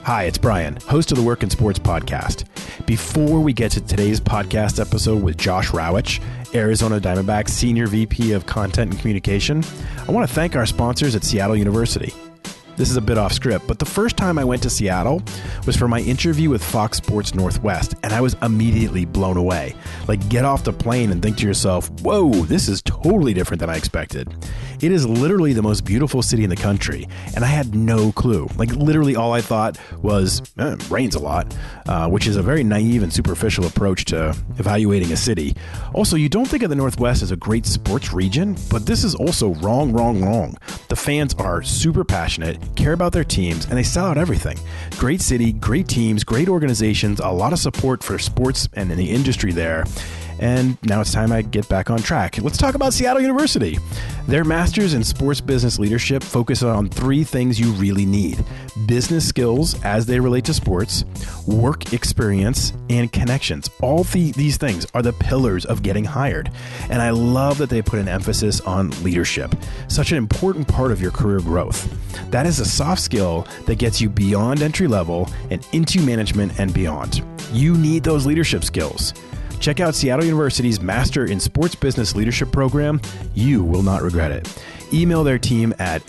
Hi, it's Brian, host of the Work and Sports Podcast. Before we get to today's podcast episode with Josh Rawitsch, Arizona Diamondbacks Senior VP of Content and Communication, I want to thank our sponsors at Seattle University. This is a bit off script, but the first time I went to Seattle was for my interview with Fox Sports Northwest, and I was immediately blown away. Like, get off the plane and think to yourself, whoa, this is totally different than I expected. It is literally the most beautiful city in the country, and I had no clue. Like, literally all I thought was, rains a lot, which is a very naive and superficial approach to evaluating a city. Also, you don't think of the Northwest as a great sports region, but this is also wrong. The fans are super passionate, care about their teams, and they sell out everything. Great city, great teams, great organizations, a lot of support for sports and in the industry there. And now it's time I get back on track. Let's talk about Seattle University. Their Masters in Sports Business Leadership focus on three things you really need: business skills as they relate to sports, work experience, and connections. All these things are the pillars of getting hired. And I love that they put an emphasis on leadership, such an important part of your career growth. That is a soft skill that gets you beyond entry level and into management and beyond. You need those leadership skills. Check out Seattle University's Master in Sports Business Leadership program. You will not regret it. Email their team at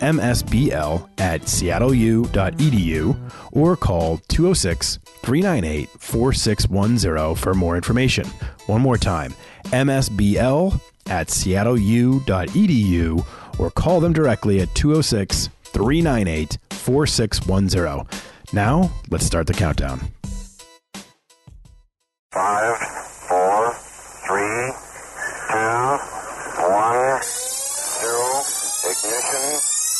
msbl@seattleu.edu or call 206-398-4610 for more information. One more time, msbl@seattleu.edu or call them directly at 206-398-4610. Now, let's start the countdown. 5, 4, 3, 2, 1, 0, ignition,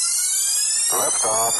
liftoff.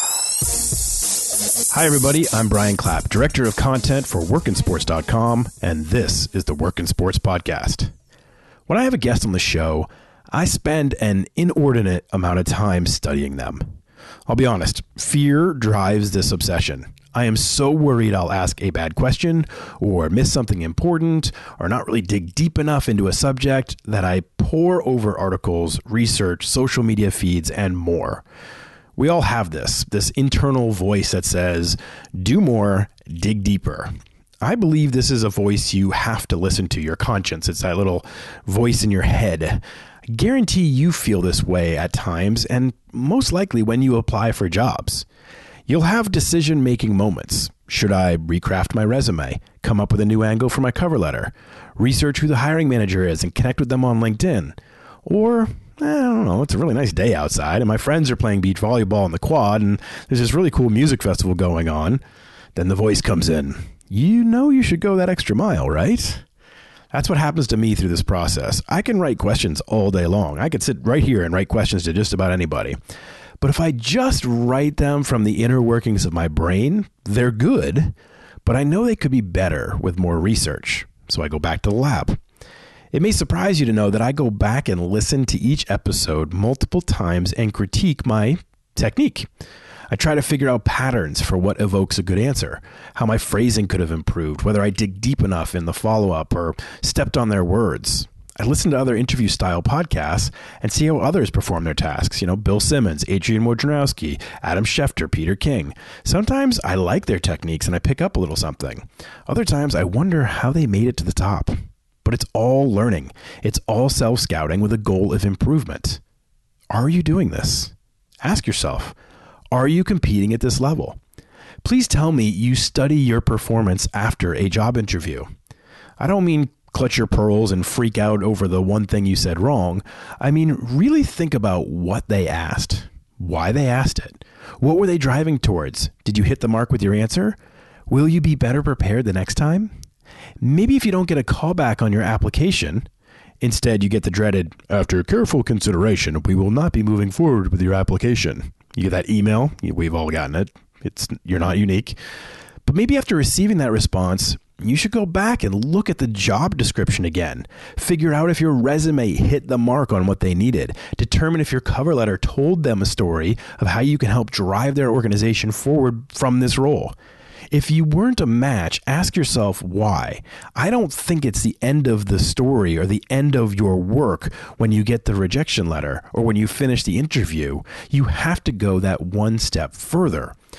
Hi, everybody. I'm Brian Clapp, Director of Content for WorkInSports.com, and this is the Work in Sports Podcast. When I have a guest on the show, I spend an inordinate amount of time studying them. I'll be honest, fear drives this obsession. I am so worried I'll ask a bad question or miss something important or not really dig deep enough into a subject that I pore over articles, research, social media feeds, and more. We all have this internal voice that says, do more, dig deeper. I believe this is a voice you have to listen to, your conscience. It's that little voice in your head. I guarantee you feel this way at times, and most likely when you apply for jobs. You'll have decision-making moments. Should I recraft my resume, come up with a new angle for my cover letter, research who the hiring manager is and connect with them on LinkedIn? Or, I don't know, it's a really nice day outside and my friends are playing beach volleyball in the quad and there's this really cool music festival going on. Then the voice comes in. You know you should go that extra mile, right? That's what happens to me through this process. I can write questions all day long. I could sit right here and write questions to just about anybody. But if I just write them from the inner workings of my brain, they're good, but I know they could be better with more research. So I go back to the lab. It may surprise you to know that I go back and listen to each episode multiple times and critique my technique. I try to figure out patterns for what evokes a good answer, how my phrasing could have improved, whether I dig deep enough in the follow-up or stepped on their words. I listen to other interview-style podcasts and see how others perform their tasks. You know, Bill Simmons, Adrian Wojnarowski, Adam Schefter, Peter King. Sometimes I like their techniques and I pick up a little something. Other times I wonder how they made it to the top. But it's all learning. It's all self-scouting with a goal of improvement. Are you doing this? Ask yourself, are you competing at this level? Please tell me you study your performance after a job interview. I don't mean clutch your pearls and freak out over the one thing you said wrong. I mean, really think about what they asked, why they asked it. What were they driving towards? Did you hit the mark with your answer? Will you be better prepared the next time? Maybe if you don't get a callback on your application, instead you get the dreaded, after careful consideration, we will not be moving forward with your application. You get that email. We've all gotten it. You're not unique. But maybe after receiving that response, you should go back and look at the job description again. Figure out if your resume hit the mark on what they needed. Determine if your cover letter told them a story of how you can help drive their organization forward from this role. If you weren't a match, ask yourself why. I don't think it's the end of the story or the end of your work when you get the rejection letter or when you finish the interview. You have to go that one step further.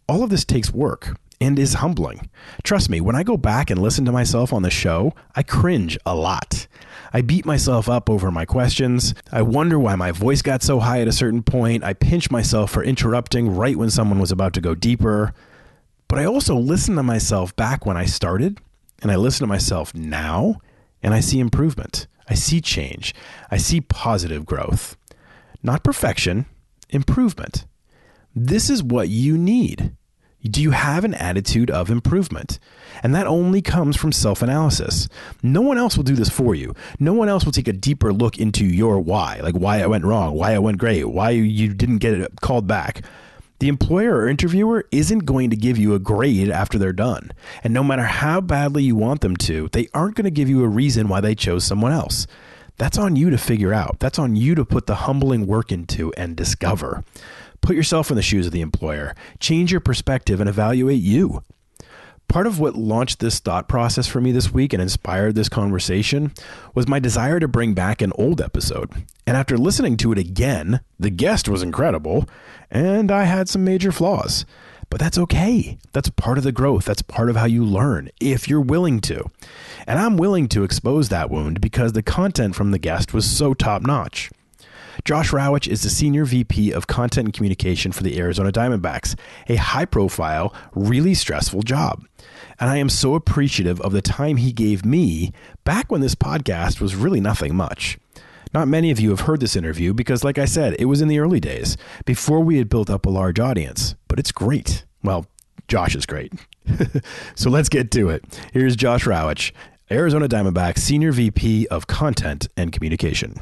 All of this takes work and is humbling. Trust me, when I go back and listen to myself on the show, I cringe a lot. I beat myself up over my questions. I wonder why my voice got so high at a certain point. I pinch myself for interrupting right when someone was about to go deeper. But I also listen to myself back when I started, and I listen to myself now, and I see improvement. I see change. I see positive growth. Not perfection, improvement. This is what you need. Do you have an attitude of improvement? And that only comes from self-analysis. No one else will do this for you. No one else will take a deeper look into your why, like why it went wrong, why it went great, why you didn't get it called back. The employer or interviewer isn't going to give you a grade after they're done. And no matter how badly you want them to, they aren't going to give you a reason why they chose someone else. That's on you to figure out. That's on you to put the humbling work into and discover. Put yourself in the shoes of the employer. Change your perspective and evaluate you. Part of what launched this thought process for me this week and inspired this conversation was my desire to bring back an old episode. And after listening to it again, the guest was incredible, and I had some major flaws. But that's okay. That's part of the growth. That's part of how you learn, if you're willing to. And I'm willing to expose that wound because the content from the guest was so top-notch. Josh Rawitsch is the Senior VP of Content and Communication for the Arizona Diamondbacks, a high-profile, really stressful job. And I am so appreciative of the time he gave me back when this podcast was really nothing much. Not many of you have heard this interview because, like I said, it was in the early days, before we had built up a large audience. But it's great. Well, Josh is great. So let's get to it. Here's Josh Rawitsch, Arizona Diamondbacks Senior VP of Content and Communication.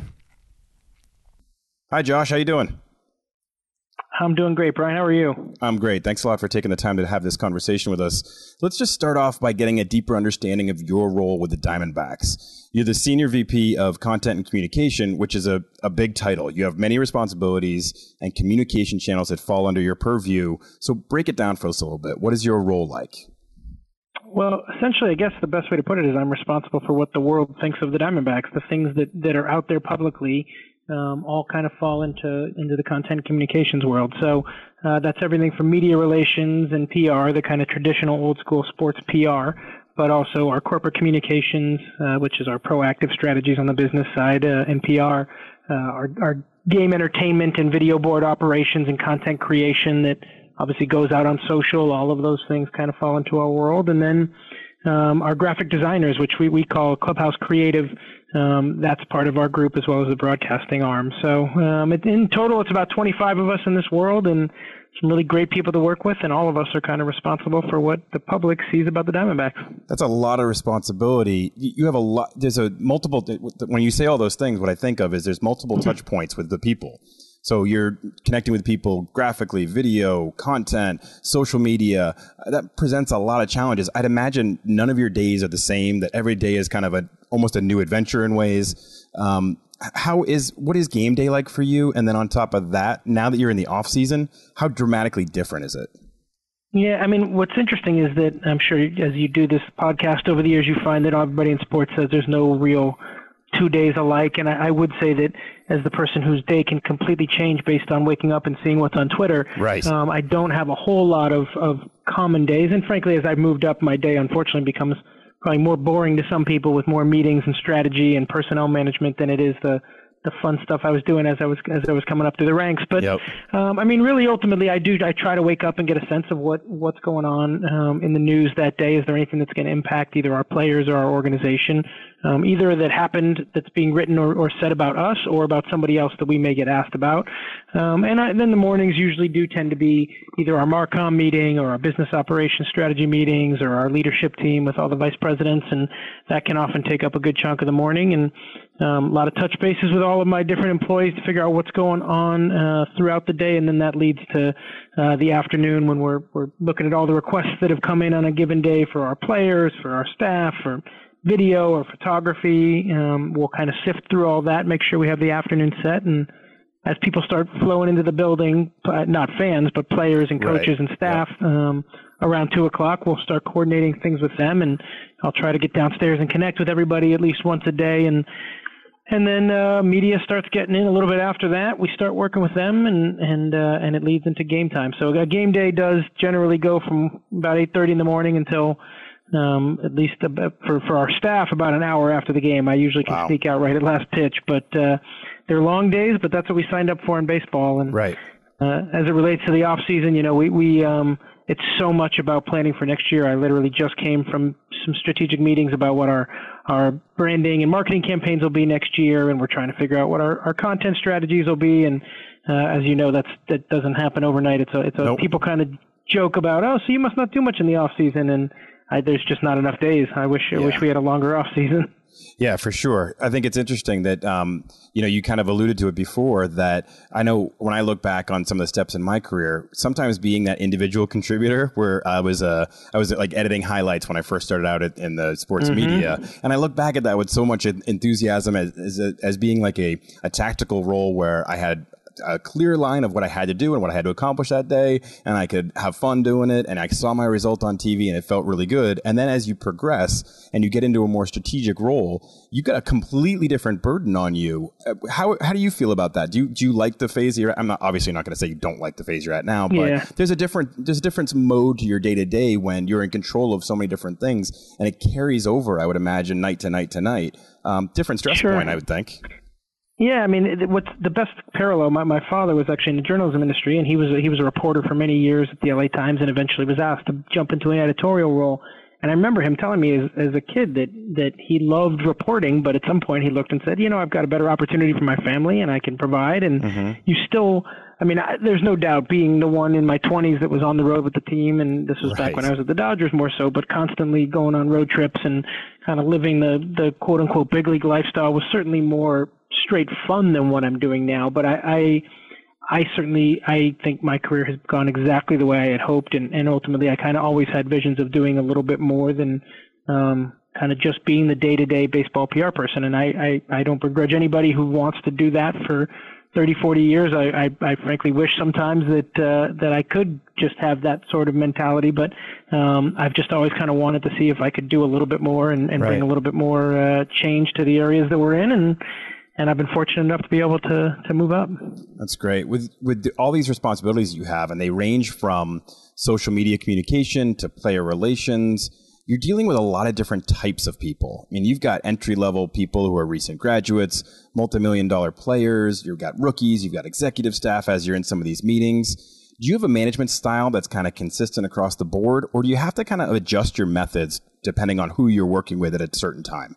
Hi, Josh. How you doing? I'm doing great, Brian. How are you? I'm great. Thanks a lot for taking the time to have this conversation with us. Let's just start off by getting a deeper understanding of your role with the Diamondbacks. You're the Senior VP of Content and Communication, which is a big title. You have many responsibilities and communication channels that fall under your purview. So break it down for us a little bit. What is your role like? Well, essentially, I guess the best way to put it is I'm responsible for what the world thinks of the Diamondbacks. The things that are out there publicly all kind of fall into the content communications world. So that's everything from media relations and PR, the kind of traditional old school sports PR, but also our corporate communications, which is our proactive strategies on the business side and PR, our game entertainment and video board operations and content creation that obviously goes out on social. All of those things kind of fall into our world. And then our graphic designers, which we call Clubhouse Creative, that's part of our group as well as the broadcasting arm. So in total, it's about 25 of us in this world and some really great people to work with, and all of us are kind of responsible for what the public sees about the Diamondbacks. That's a lot of responsibility. You have a lot. There's a multiple. When you say all those things, what I think of is there's multiple touch points with the people. So you're connecting with people graphically, video, content, social media. That presents a lot of challenges. I'd imagine none of your days are the same, that every day is kind of almost a new adventure in ways. What is game day like for you? And then on top of that, now that you're in the off season, how dramatically different is it? Yeah, I mean, what's interesting is that I'm sure as you do this podcast over the years, you find that everybody in sports says there's no real 2 days alike. And I would say that as the person whose day can completely change based on waking up and seeing what's on Twitter, right. I don't have a whole lot of common days. And frankly, as I've moved up, my day unfortunately becomes probably more boring to some people with more meetings and strategy and personnel management than it is the fun stuff I was doing as I was coming up through the ranks. But yep. I mean, really, ultimately, I try to wake up and get a sense of what's going on in the news that day. Is there anything that's going to impact either our players or our organization, either that happened that's being written or said about us, or about somebody else that we may get asked about. And then the mornings usually do tend to be either our Marcom meeting or our business operations strategy meetings or our leadership team with all the vice presidents, and that can often take up a good chunk of the morning. And a lot of touch bases with all of my different employees to figure out what's going on throughout the day, and then that leads to the afternoon when we're looking at all the requests that have come in on a given day for our players, for our staff, for video or photography. We'll kind of sift through all that, make sure we have the afternoon set, and as people start flowing into the building, not fans, but players and coaches and staff, around 2 o'clock, we'll start coordinating things with them, and I'll try to get downstairs and connect with everybody at least once a day and And then media starts getting in a little bit after that. We start working with them, and it leads into game time. So a game day does generally go from about 8:30 in the morning until at least for our staff about an hour after the game. I usually can sneak out right at last pitch, but they're long days. But that's what we signed up for in baseball. And right. As it relates to the off season, we it's so much about planning for next year. I literally just came from some strategic meetings about what our branding and marketing campaigns will be next year, and we're trying to figure out what our content strategies will be. And as you know, that doesn't happen overnight. Nope. People kind of joke about, so you must not do much in the off season, and there's just not enough days. I wish we had a longer off season. Yeah, for sure. I think it's interesting that, you kind of alluded to it before, that I know when I look back on some of the steps in my career, sometimes being that individual contributor where I was like editing highlights when I first started out in the sports media. And I look back at that with so much enthusiasm as being like a tactical role where I had a clear line of what I had to do and what I had to accomplish that day, and I could have fun doing it, and I saw my result on TV and it felt really good. And then as you progress and you get into a more strategic role, you've got a completely different burden on you. How do you feel about that? Do you like the phase you're at? I'm obviously not going to say you don't like the phase you're at now, but there's a different mode to your day to day when you're in control of so many different things, and it carries over, I would imagine, night to night to night. Different stress point, I would think. Yeah, I mean, what's the best parallel? My father was actually in the journalism industry, and he was a reporter for many years at the LA Times, and eventually was asked to jump into an editorial role. And I remember him telling me as a kid that he loved reporting, but at some point he looked and said, I've got a better opportunity for my family, and I can provide. And you still, there's no doubt, being the one in my 20s that was on the road with the team, and this was back when I was at the Dodgers more so, but constantly going on road trips and kind of living the quote unquote big league lifestyle was certainly more straight fun than what I'm doing now. But I think my career has gone exactly the way I had hoped, and ultimately I kind of always had visions of doing a little bit more than kind of just being the day-to-day baseball PR person. And I don't begrudge anybody who wants to do that for 30, 40 years. I frankly wish sometimes that I could just have that sort of mentality, but I've just always kind of wanted to see if I could do a little bit more and bring a little bit more change to the areas that we're in, and I've been fortunate enough to be able to move up. That's great. With all these responsibilities you have, and they range from social media communication to player relations, you're dealing with a lot of different types of people. I mean, you've got entry-level people who are recent graduates, multi-million-dollar players, you've got rookies, you've got executive staff as you're in some of these meetings. Do you have a management style that's kind of consistent across the board, or do you have to kind of adjust your methods depending on who you're working with at a certain time?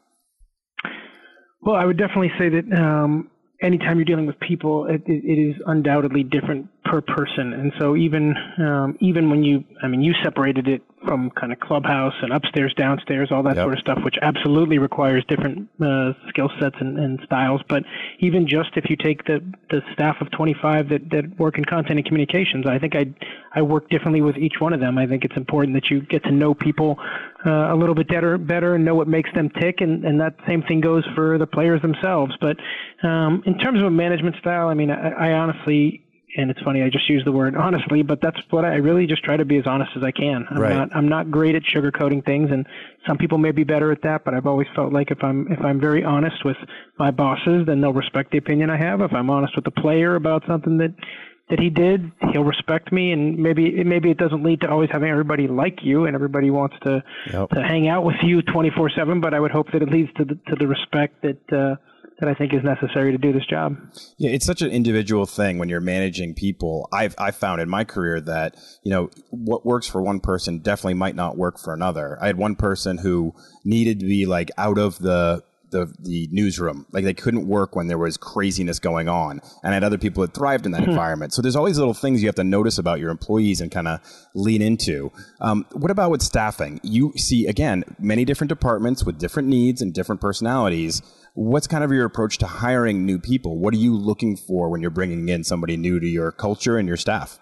Well, I would definitely say that anytime you're dealing with people, it is undoubtedly different per person. And so even when you separated it from kind of clubhouse and upstairs, downstairs, all that sort of stuff, which absolutely requires different skill sets and styles. But even just if you take the staff of 25 that work in content and communications, I think I work differently with each one of them. I think it's important that you get to know people a little bit better and know what makes them tick. And that same thing goes for the players themselves. But in terms of a management style, I honestly, and it's funny, I just use the word honestly, but that's what I really just try to be as honest as I can. I'm not great at sugarcoating things, and some people may be better at that, but I've always felt like if I'm very honest with my bosses, then they'll respect the opinion I have. If I'm honest with the player about something that he did, he'll respect me, and maybe it doesn't lead to always having everybody like you and everybody wants to hang out with you 24/7, but I would hope that it leads to the respect that I think is necessary to do this job. Yeah, it's such an individual thing when you're managing people. I've found in my career that, what works for one person definitely might not work for another. I had one person who needed to be like out of the newsroom. Like they couldn't work when there was craziness going on. And I had other people that thrived in that environment. So there's all these little things you have to notice about your employees and kind of lean into. What about with staffing? You see, again, many different departments with different needs and different personalities. What's kind of your approach to hiring new people? What are you looking for when you're bringing in somebody new to your culture and your staff?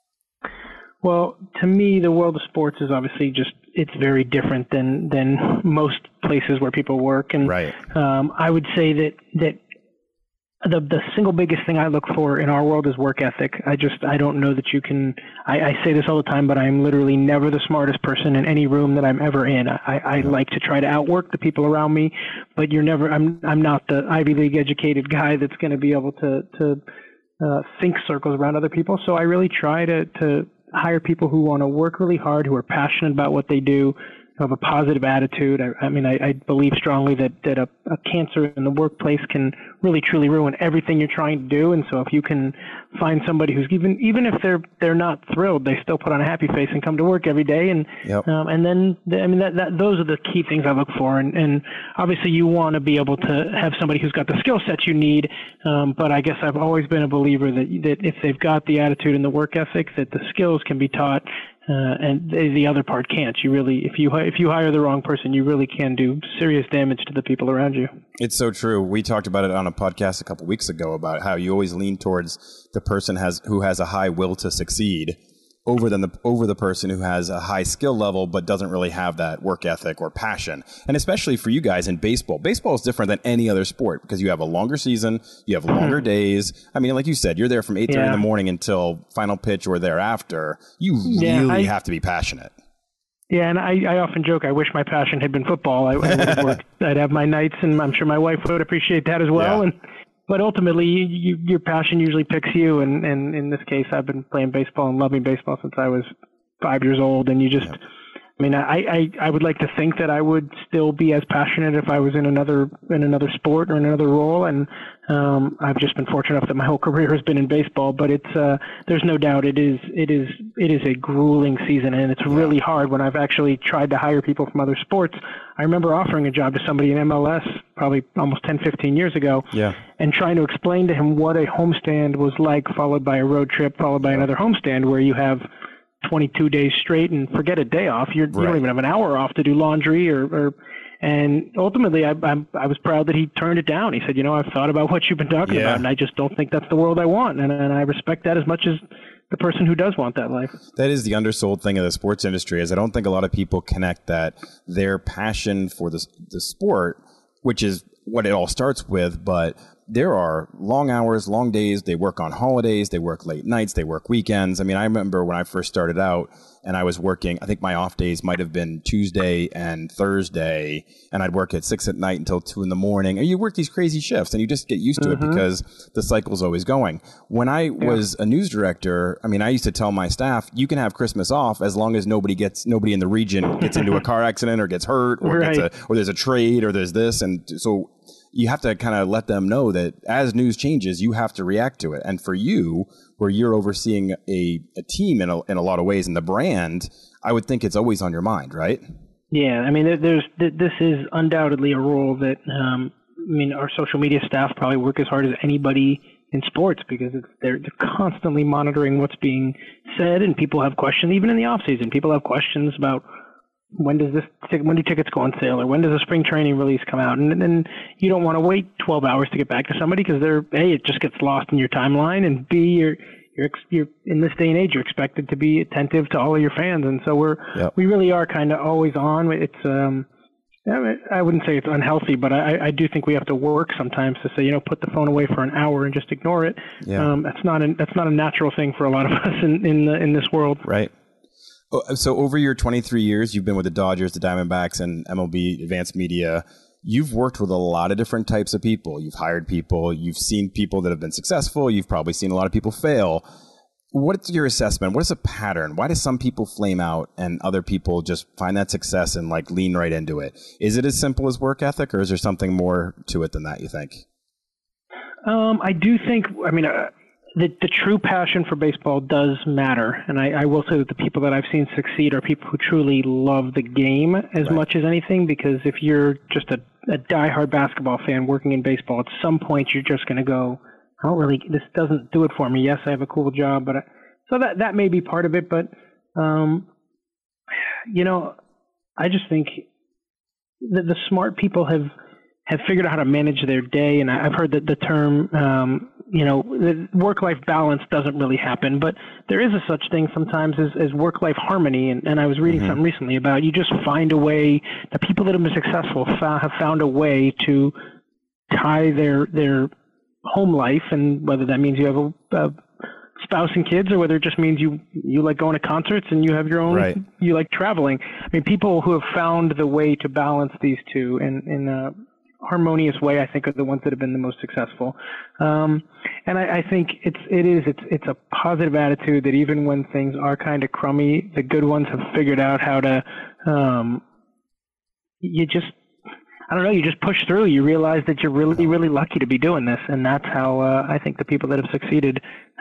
Well, to me, the world of sports is obviously it's very different than most places where people work. And I would say that the single biggest thing I look for in our world is work ethic. I don't know that you can, I say this all the time, but I'm literally never the smartest person in any room that I'm ever in. I like to try to outwork the people around me, but I'm not the Ivy League educated guy that's going to be able to think circles around other people. So I really try to hire people who want to work really hard, who are passionate about what they do, who have a positive attitude. I believe strongly that a cancer in the workplace can really truly ruin everything you're trying to do. And so if you can find somebody who's even if they're not thrilled, they still put on a happy face and come to work every day. And then those are the key things I look for. And obviously you want to be able to have somebody who's got the skill sets you need. But I guess I've always been a believer that if they've got the attitude and the work ethic, that the skills can be taught. And the other part can't. You really, if you hire the wrong person, you really can do serious damage to the people around you. It's so true. We talked about it on a podcast a couple weeks ago about how you always lean towards the person who has a high will to succeed over the person who has a high skill level but doesn't really have that work ethic or passion. And especially for you guys in baseball. Baseball is different than any other sport because you have a longer season, you have longer days. I mean, like you said, you're there from 8:30 in the morning until final pitch or thereafter. You really have to be passionate. Yeah, and I often joke, I wish my passion had been football. I would have worked, I'd have my nights, and I'm sure my wife would appreciate that as well. Yeah. But ultimately, your passion usually picks you. And in this case, I've been playing baseball and loving baseball since I was 5 years old. And you just, I mean, I would like to think that I would still be as passionate if I was in another sport or in another role. And I've just been fortunate enough that my whole career has been in baseball. But there's no doubt it is a grueling season, and it's really hard. When I've actually tried to hire people from other sports, I remember offering a job to somebody in MLS probably almost 10, 15 years ago, and trying to explain to him what a homestand was like, followed by a road trip, followed by another homestand where you have 22 days straight, and forget a day off. You don't even have an hour off to do laundry and ultimately I was proud that he turned it down. He said, I've thought about what you've been talking about, and I just don't think that's the world I want. And I respect that as much as the person who does want that life. That is the undersold thing of the sports industry, is I don't think a lot of people connect that their passion for the sport, which is what it all starts with, but there are long hours, long days. They work on holidays. They work late nights. They work weekends. I mean, I remember when I first started out and I was working, I think my off days might have been Tuesday and Thursday, and I'd work at 6 p.m. until 2 a.m. And you work these crazy shifts and you just get used to it because the cycle's always going. When I was a news director, I mean, I used to tell my staff, you can have Christmas off as long as nobody in the region gets into a car accident or gets hurt or or there's a trade or there's this. And so you have to kind of let them know that as news changes, you have to react to it. And for you, where you're overseeing a team in a lot of ways, and the brand, I would think it's always on your mind, right? Yeah, I mean, this is undoubtedly a role that, our social media staff probably work as hard as anybody in sports, because they're constantly monitoring what's being said, and people have questions, even in the off season. People have questions about when do tickets go on sale, or when does the spring training release come out? And then you don't want to wait 12 hours to get back to somebody, because it just gets lost in your timeline, and B, you're in this day and age, you're expected to be attentive to all of your fans. And so we really are kind of always on. It's, I wouldn't say it's unhealthy, but I do think we have to work sometimes to say, put the phone away for an hour and just ignore it. Yeah. That's not a natural thing for a lot of us in this world. Right. So over your 23 years, you've been with the Dodgers, the Diamondbacks, and MLB Advanced Media. You've worked with a lot of different types of people. You've hired people. You've seen people that have been successful. You've probably seen a lot of people fail. What's your assessment? What is a pattern? Why do some people flame out and other people just find that success and lean right into it? Is it as simple as work ethic, or is there something more to it than that, you think? I do think, the true passion for baseball does matter. And I will say that the people that I've seen succeed are people who truly love the game as much as anything, because if you're just a diehard basketball fan working in baseball, at some point you're just going to go, this doesn't do it for me. Yes, I have a cool job, but so that may be part of it. But, I just think that the smart people have figured out how to manage their day. And I've heard that the term, the work-life balance doesn't really happen, but there is a such thing sometimes as work-life harmony. And I was reading something recently about, you just find a way. The people that have been successful have found a way to tie their home life, and whether that means you have a spouse and kids, or whether it just means you like going to concerts and you have your own, right. You like traveling. I mean, people who have found the way to balance these two in a harmonious way, I think, are the ones that have been the most successful. And I think it's a positive attitude that even when things are kind of crummy, the good ones have figured out how to, you just push through. You realize that you're really, really lucky to be doing this. And that's how I think the people that have succeeded.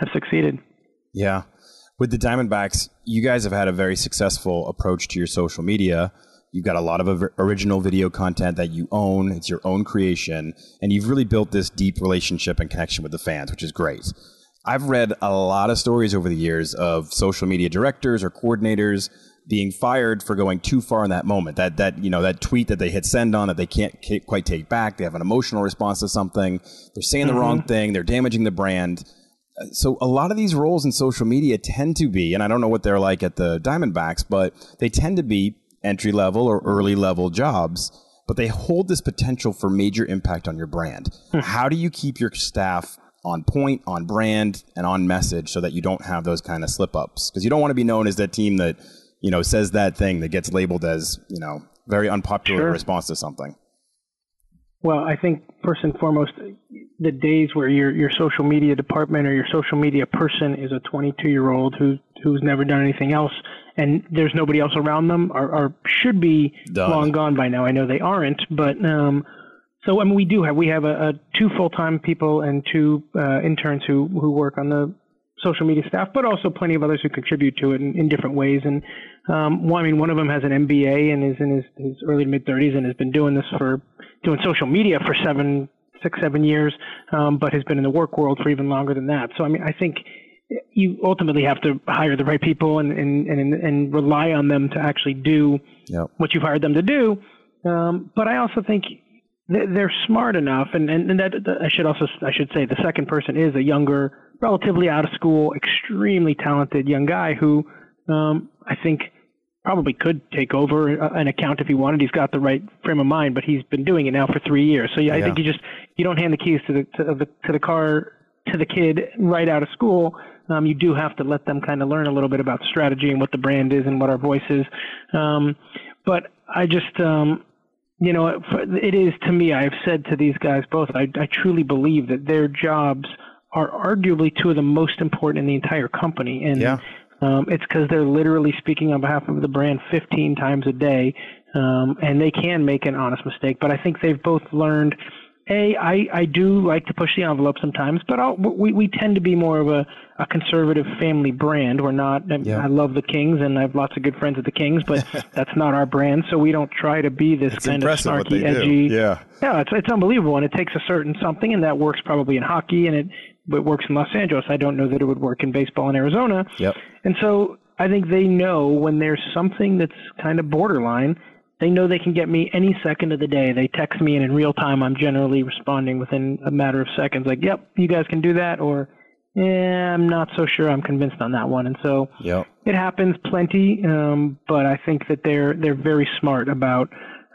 Yeah. With the Diamondbacks, you guys have had a very successful approach to your social media. You've got a lot of original video content that you own. It's your own creation. And you've really built this deep relationship and connection with the fans, which is great. I've read a lot of stories over the years of social media directors or coordinators being fired for going too far in that moment. That tweet that they hit send on that they can't quite take back. They have an emotional response to something. They're saying the wrong thing. They're damaging the brand. So a lot of these roles in social media tend to be, and I don't know what they're like at the Diamondbacks, but they tend to be entry-level or early-level jobs, but they hold this potential for major impact on your brand. How do you keep your staff on point, on brand, and on message so that you don't have those kind of slip-ups? Because you don't want to be known as that team that, says that thing that gets labeled as, very unpopular response to something. Well, I think first and foremost, the days where your social media department or your social media person is a 22-year-old who's never done anything else, and there's nobody else around them, should be long gone by now. I know they aren't, but so I mean we have a 2 full-time people and 2 interns who work on the social media staff, but also plenty of others who contribute to it in different ways. And one of them has an MBA and is in his early to mid-30s and has been doing social media for 6-7 years, but has been in the work world for even longer than that. So I mean, I think you ultimately have to hire the right people and rely on them to actually do what you've hired them to do. But I also think they're smart enough, and that I should say the second person is a younger, relatively out of school, extremely talented young guy who I think probably could take over an account if he wanted. He's got the right frame of mind, but he's been doing it now for 3 years. So I think you don't hand the keys to the car to the kid right out of school. You do have to let them kind of learn a little bit about strategy and what the brand is and what our voice is. But I just, it is, to me, I've said to these guys both, I truly believe that their jobs are arguably 2 of the most important in the entire company. And it's because they're literally speaking on behalf of the brand 15 times a day, and they can make an honest mistake. But I think they've both learned, I do like to push the envelope sometimes, but we tend to be more of a conservative family brand. We're not, I love the Kings, and I have lots of good friends at the Kings, but that's not our brand, so we don't try to be this kind of snarky, edgy. Yeah, it's unbelievable, and it takes a certain something, and that works probably in hockey, and it works in Los Angeles. I don't know that it would work in baseball in Arizona. Yep. And so I think they know when there's something that's kind of borderline, they know they can get me any second of the day. They text me, and in real time, I'm generally responding within a matter of seconds. Like, yep, you guys can do that, or I'm not so sure I'm convinced on that one. And so it happens plenty, but I think that they're very smart about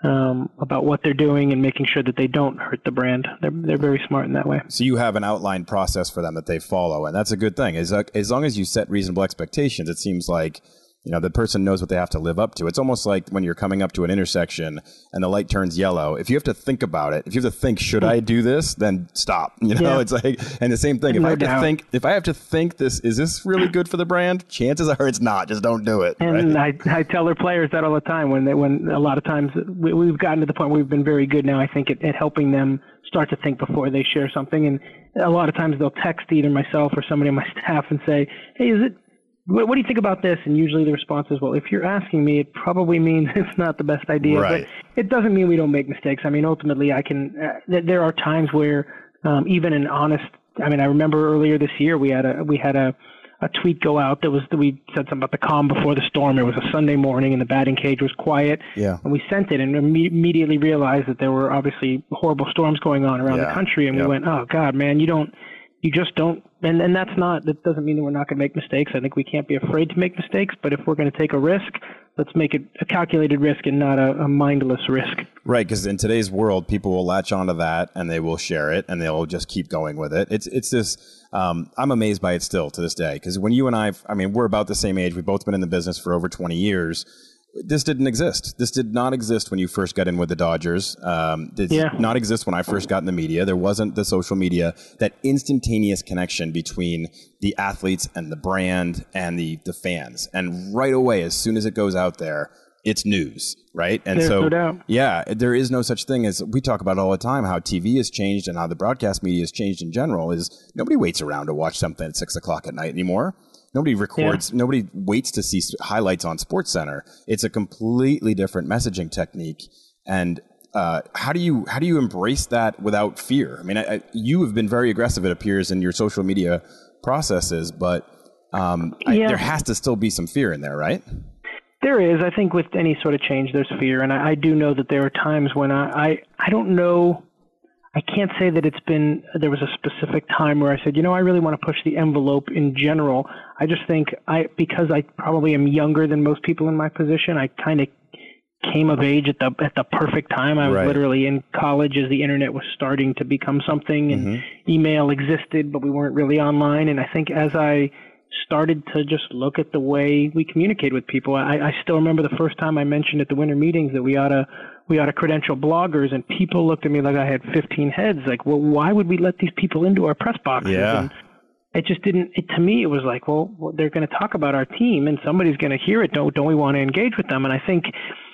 what they're doing and making sure that they don't hurt the brand. They're very smart in that way. So you have an outlined process for them that they follow, and that's a good thing. As long as you set reasonable expectations, it seems like the person knows what they have to live up to. It's almost like when you're coming up to an intersection and the light turns yellow. If you have to think about it, if you have to think, should I do this? Then stop. It's like, and the same thing. If I have to think this, is this really good for the brand? Chances are it's not. Just don't do it. And right? I tell their players that all the time when a lot of times we've gotten to the point where we've been very good now, I think, at helping them start to think before they share something. And a lot of times they'll text either myself or somebody on my staff and say, hey, what do you think about this? And usually the response is, well, if you're asking me, it probably means it's not the best idea. Right. But it doesn't mean we don't make mistakes. I mean, ultimately, there are times where even an honest, I remember earlier this year we had a tweet go out we said something about the calm before the storm. It was a Sunday morning and the batting cage was quiet. Yeah. And we sent it and immediately realized that there were obviously horrible storms going on around the country. And we went, oh God, man, you just don't, and that doesn't mean that we're not going to make mistakes. I think we can't be afraid to make mistakes, but if we're going to take a risk, let's make it a calculated risk and not a mindless risk. Right, because in today's world, people will latch onto that and they will share it and they'll just keep going with it. It's this. I'm amazed by it still to this day, because when you and I mean, we're about the same age. We've both been in the business for over 20 years. This didn't exist. This did not exist when you first got in with the Dodgers. It did not exist when I first got in the media. There wasn't the social media, that instantaneous connection between the athletes and the brand and the fans. And right away, as soon as it goes out there, it's news, right? And There's so, no doubt. yeah, there is no such thing as, we talk about all the time, how TV has changed and how the broadcast media has changed in general, is nobody waits around to watch something at 6 o'clock at night anymore. Nobody records, nobody waits to see highlights on SportsCenter. It's a completely different messaging technique. And how do you embrace that without fear? I mean, you have been very aggressive, it appears, in your social media processes, but there has to still be some fear in there, right? There is. I think with any sort of change, there's fear. And I do know that there are times when I don't know. I can't say that there was a specific time where I said, I really want to push the envelope in general. I just think because I probably am younger than most people in my position, I kind of came of age at the perfect time. I was literally in college as the internet was starting to become something, and email existed, but we weren't really online. And I think as I started to just look at the way we communicate with people, I still remember the first time I mentioned at the winter meetings that we ought to credential bloggers, and people looked at me like I had 15 heads. Like, well, why would we let these people into our press boxes? Yeah. And it just didn't. To me, it was like, well, they're going to talk about our team, and somebody's going to hear it. Don't we want to engage with them? And I think,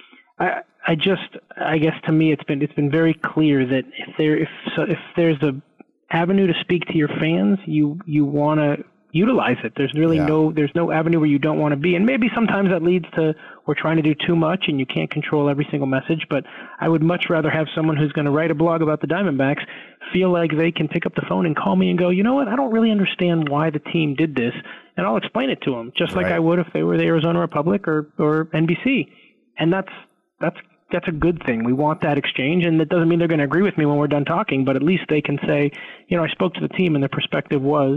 I guess to me, it's been very clear that if there's a avenue to speak to your fans, you want to utilize it. There's really there's no avenue where you don't want to be. And maybe sometimes that leads to we're trying to do too much and you can't control every single message. But I would much rather have someone who's going to write a blog about the Diamondbacks feel like they can pick up the phone and call me and go, you know what, I don't really understand why the team did this. And I'll explain it to them, just like I would if they were the Arizona Republic or NBC. And that's a good thing. We want that exchange, and that doesn't mean they're going to agree with me when we're done talking, but at least they can say, I spoke to the team and their perspective was.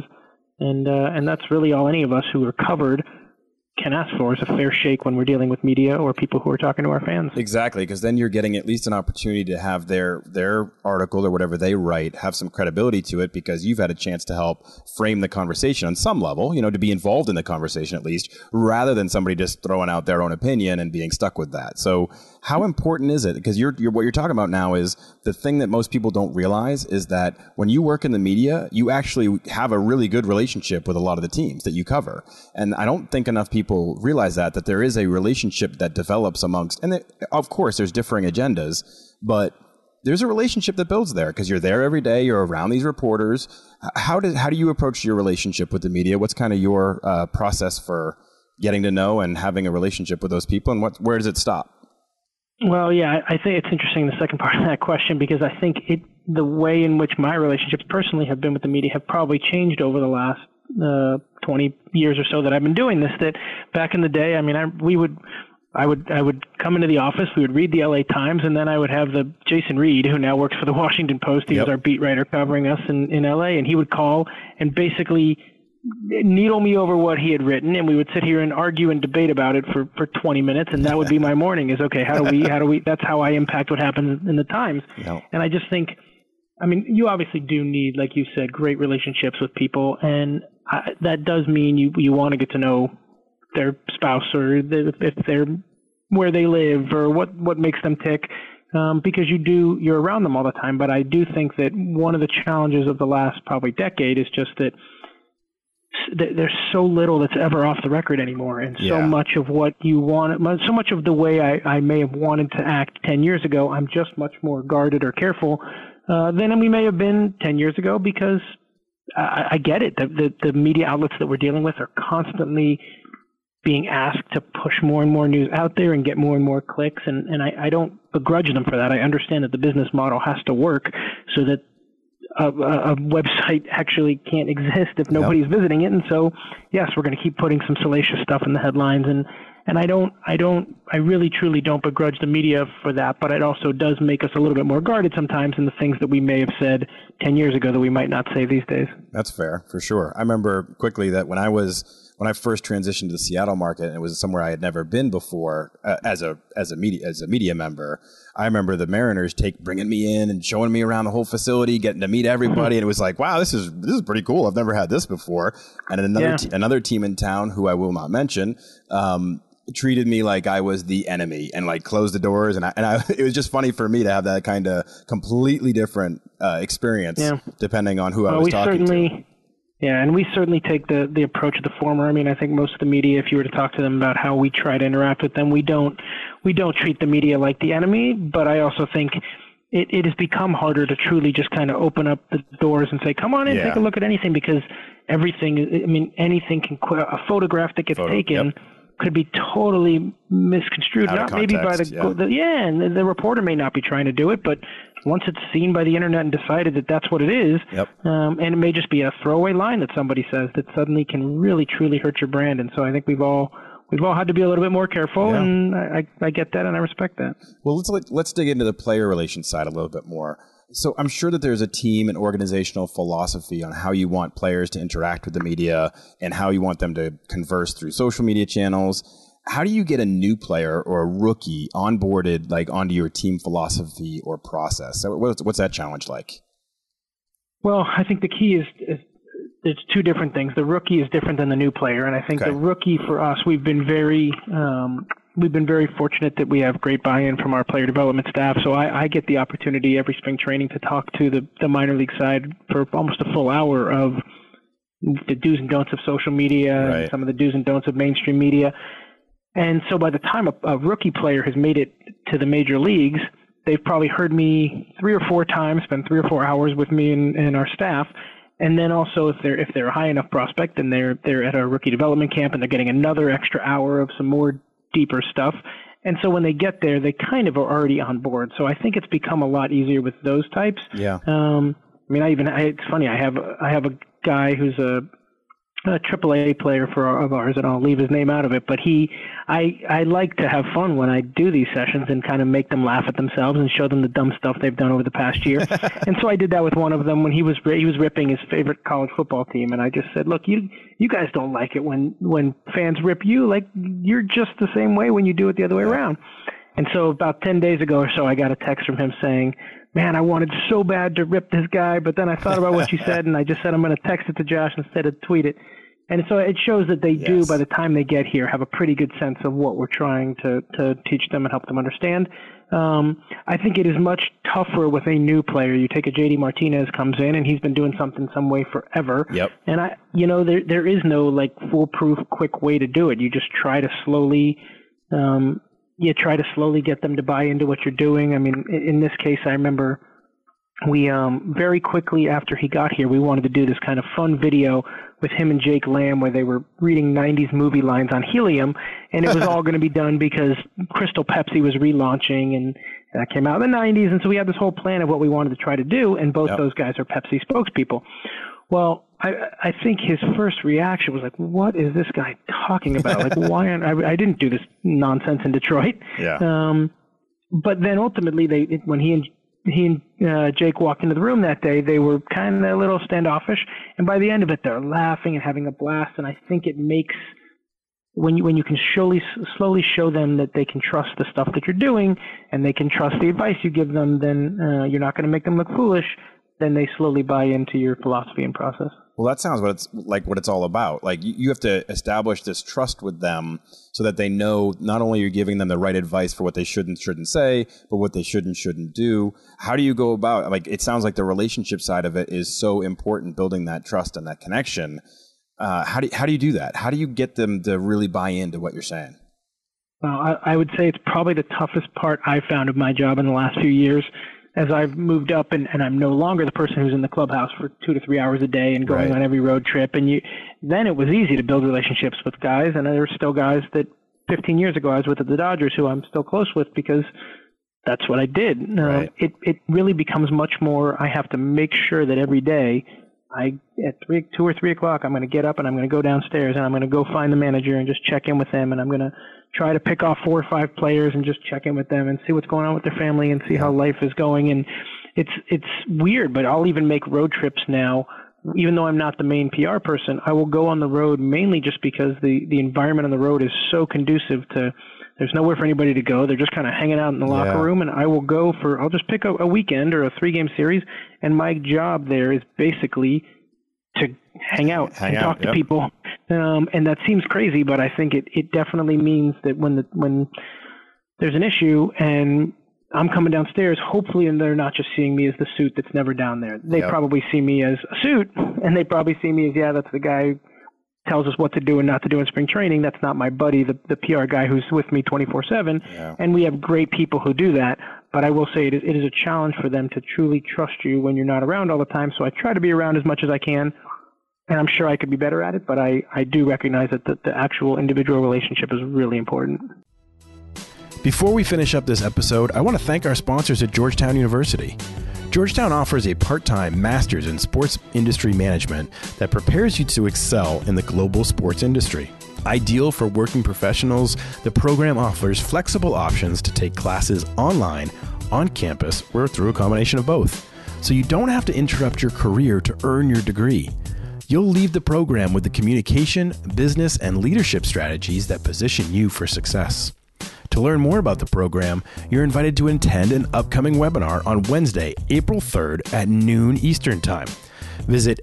And that's really all any of us who are covered can ask for, is a fair shake when we're dealing with media or people who are talking to our fans. Exactly, because then you're getting at least an opportunity to have their article or whatever they write have some credibility to it, because you've had a chance to help frame the conversation on some level, to be involved in the conversation at least, rather than somebody just throwing out their own opinion and being stuck with that. So how important is it? Because what you're talking about now is the thing that most people don't realize is that when you work in the media, you actually have a really good relationship with a lot of the teams that you cover. And I don't think enough people realize that there is a relationship that develops amongst, and of course there's differing agendas, but there's a relationship that builds there because you're there every day, you're around these reporters. How do you approach your relationship with the media? What's kind of your process for getting to know and having a relationship with those people, and where does it stop? Well, yeah, I think it's interesting, the second part of that question, because I think the way in which my relationships personally have been with the media have probably changed over the last 20 years or so that I've been doing this. That back in the day, I mean, I would come into the office, we would read the LA Times, and then I would have the Jason Reed, who now works for the Washington Post. He was our beat writer covering us in LA, and he would call and basically needle me over what he had written, and we would sit here and argue and debate about it for 20 minutes, and that would be my morning, is okay, how do we that's how I impact what happens in the Times. And I just think, I mean, you obviously do need, like you said, great relationships with people, and that does mean you want to get to know their spouse, or if they're where they live, or what makes them tick, because you're around them all the time. But I do think that one of the challenges of the last probably decade is just that there's so little that's ever off the record anymore, and so much of what you want, so much of the way I may have wanted to act 10 years ago, I'm just much more guarded or careful than we may have been 10 years ago, because I get it. The media outlets that we're dealing with are constantly being asked to push more and more news out there and get more and more clicks, and I don't begrudge them for that. I understand that the business model has to work so that a website actually can't exist if nobody's visiting it. And so, yes, we're going to keep putting some salacious stuff in the headlines, and I really truly don't begrudge the media for that, but it also does make us a little bit more guarded sometimes in the things that we may have said 10 years ago that we might not say these days. That's fair, for sure. I remember quickly that when I was when I first transitioned to the Seattle market, and it was somewhere I had never been before as a media member. I remember the Mariners bringing me in and showing me around the whole facility, getting to meet everybody, and it was like, wow, this is pretty cool. I've never had this before. And another team in town, who I will not mention, treated me like I was the enemy and like closed the doors. And it was just funny for me to have that kind of completely different experience depending on who I was talking to. Yeah, and we certainly take the approach of the former. I mean, I think most of the media, if you were to talk to them about how we try to interact with them, we don't treat the media like the enemy. But I also think it has become harder to truly just kind of open up the doors and say, come on in, take a look at anything, because anything can, a photograph that gets taken could be totally misconstrued, not maybe by and the reporter may not be trying to do it, but once it's seen by the internet and decided that that's what it is, and it may just be a throwaway line that somebody says that suddenly can really truly hurt your brand. And so I think we've all had to be a little bit more careful, and I get that and I respect that. Well, let's dig into the player relations side a little bit more. So I'm sure that there's a team and organizational philosophy on how you want players to interact with the media and how you want them to converse through social media channels. How do you get a new player or a rookie onboarded onto your team philosophy or process? So what's that challenge like? Well, I think the key is there's two different things. The rookie is different than the new player, and I think the rookie for us, we've been very fortunate that we have great buy-in from our player development staff. So I get the opportunity every spring training to talk to the minor league side for almost a full hour of the do's and don'ts of social media, and some of the do's and don'ts of mainstream media. And so by the time a rookie player has made it to the major leagues, they've probably heard me 3 or 4 times, spent 3 or 4 hours with me and our staff. And then also if they're a high enough prospect and they're at a rookie development camp and they're getting another extra hour of some more deeper stuff. And so when they get there, they kind of are already on board. So I think it's become a lot easier with those types. Yeah. It's funny. I have a guy who's a AAA player of ours, and I'll leave his name out of it. But I like to have fun when I do these sessions and kind of make them laugh at themselves and show them the dumb stuff they've done over the past year. And so I did that with one of them when he was ripping his favorite college football team, and I just said, look, you guys don't like it when fans rip you. Like, you're just the same way when you do it the other way around. And so about 10 days ago or so, I got a text from him saying, man, I wanted so bad to rip this guy, but then I thought about what you said, and I just said I'm going to text it to Josh instead of tweet it. And so it shows that they do, by the time they get here, have a pretty good sense of what we're trying to teach them and help them understand. I think it is much tougher with a new player. You take a JD Martinez comes in, and he's been doing something some way forever. Yep. And there is no foolproof quick way to do it. You just try to slowly get them to buy into what you're doing. I mean, in this case, I remember we very quickly after he got here, we wanted to do this kind of fun video with him and Jake Lamb where they were reading 90s movie lines on helium, and it was all going to be done because Crystal Pepsi was relaunching, and that came out in the 90s, and so we had this whole plan of what we wanted to try to do, and both those guys are Pepsi spokespeople. Well, I think his first reaction was like, what is this guy talking about? Like, why I didn't do this nonsense in Detroit. Yeah. But then ultimately, when he and Jake walked into the room that day, they were kind of a little standoffish. And by the end of it, they're laughing and having a blast. And I think it makes, when you can slowly show them that they can trust the stuff that you're doing and they can trust the advice you give them, then you're not going to make them look foolish. Then they slowly buy into your philosophy and process. Well, that sounds what it's all about. Like, you have to establish this trust with them so that they know not only you're giving them the right advice for what they should and shouldn't say, but what they should and shouldn't do. How do you go about, it sounds like the relationship side of it is so important, building that trust and that connection. How do you do that? How do you get them to really buy into what you're saying? Well, I would say it's probably the toughest part I've found of my job in the last few years. As I've moved up and I'm no longer the person who's in the clubhouse for 2 to 3 hours a day and going on every road trip. And then it was easy to build relationships with guys. And there were still guys that 15 years ago I was with at the Dodgers who I'm still close with because that's what I did. It really becomes much more, I have to make sure that every day at 2 or 3 o'clock, I'm going to get up and I'm going to go downstairs and I'm going to go find the manager and just check in with them. And I'm going to try to pick off 4 or 5 players and just check in with them and see what's going on with their family and see how life is going. And it's weird, but I'll even make road trips now even though I'm not the main PR person, I will go on the road mainly just because the environment on the road is so conducive to, there's nowhere for anybody to go. They're just kind of hanging out in the locker room, and I'll just pick a weekend or a 3-game series, and my job there is basically to hang out and talk to people. And that seems crazy, but I think it definitely means that when there's an issue and I'm coming downstairs, hopefully, and they're not just seeing me as the suit that's never down there. They probably see me as a suit, and they probably see me as, that's the guy who tells us what to do and not to do in spring training. That's not my buddy, the PR guy who's with me 24/7. And we have great people who do that. But I will say it is a challenge for them to truly trust you when you're not around all the time. So I try to be around as much as I can. And I'm sure I could be better at it, but I do recognize that the actual individual relationship is really important. Before we finish up this episode, I want to thank our sponsors at Georgetown University. Georgetown offers a part-time master's in sports industry management that prepares you to excel in the global sports industry. Ideal for working professionals, the program offers flexible options to take classes online, on campus, or through a combination of both. So you don't have to interrupt your career to earn your degree. You'll leave the program with the communication, business, and leadership strategies that position you for success. To learn more about the program, you're invited to attend an upcoming webinar on Wednesday, April 3rd at noon Eastern Time. Visit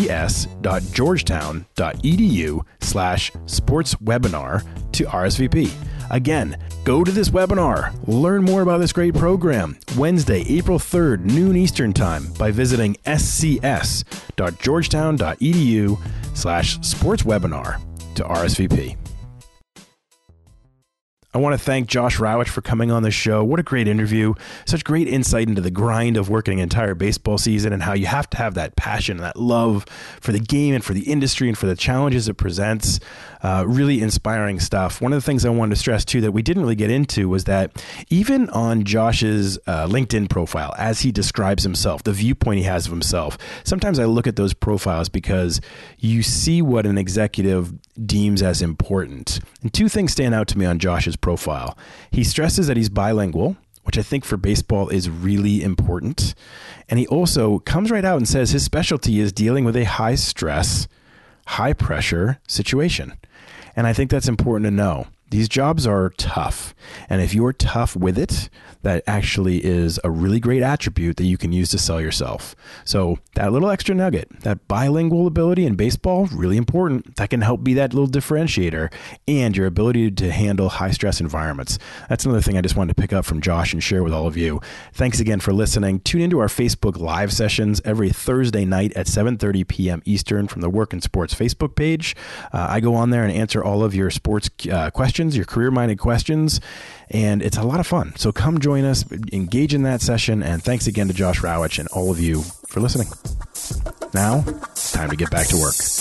scs.georgetown.edu/sportswebinar to RSVP. Again, go to this webinar. Learn more about this great program Wednesday, April 3rd, noon Eastern Time by visiting scs.georgetown.edu/sportswebinar to RSVP. I want to thank Josh Rawitsch for coming on the show. What a great interview. Such great insight into the grind of working an entire baseball season and how you have to have that passion, that love for the game and for the industry and for the challenges it presents. Really inspiring stuff. One of the things I wanted to stress too that we didn't really get into was that even on Josh's LinkedIn profile, as he describes himself, the viewpoint he has of himself, sometimes I look at those profiles because you see what an executive deems as important. And two things stand out to me on Josh's profile. He stresses that he's bilingual, which I think for baseball is really important. And he also comes right out and says his specialty is dealing with a high stress, high pressure situation. And I think that's important to know. These jobs are tough. And if you're tough with it, that actually is a really great attribute that you can use to sell yourself. So that little extra nugget, that bilingual ability in baseball, really important. That can help be that little differentiator, and your ability to handle high stress environments. That's another thing I just wanted to pick up from Josh and share with all of you. Thanks again for listening. Tune into our Facebook live sessions every Thursday night at 7:30 p.m. Eastern from the Work and Sports Facebook page. I go on there and answer all of your sports questions, your career-minded questions, and it's a lot of fun. So come join us, engage in that session, and thanks again to Josh Rawitsch and all of you for listening. Now, time to get back to work.